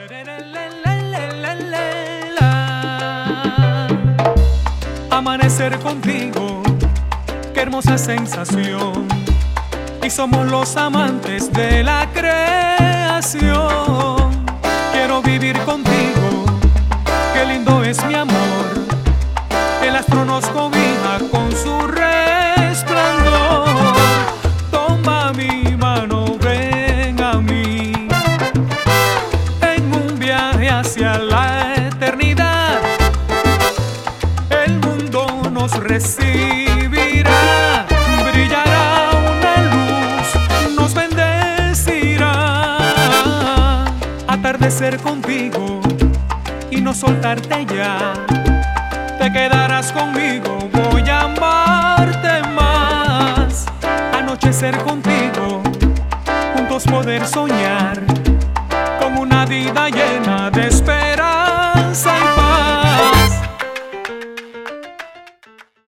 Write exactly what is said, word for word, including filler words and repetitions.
Amanecer contigo, qué hermosa sensación. Y somos los amantes de la creación. Quiero vivir contigo, qué lindo es mi amor. El astro nos cobija con su resplandor. Toma mi mano, ven a mí, en un viaje hacia la eternidad. El mundo nos recibirá, brillará una luz, nos bendecirá. Atardecer contigo y no soltarte ya. Te quedarás conmigo, voy a amarte más. Anochecer contigo, juntos poder soñar con una vida llena de esperanza.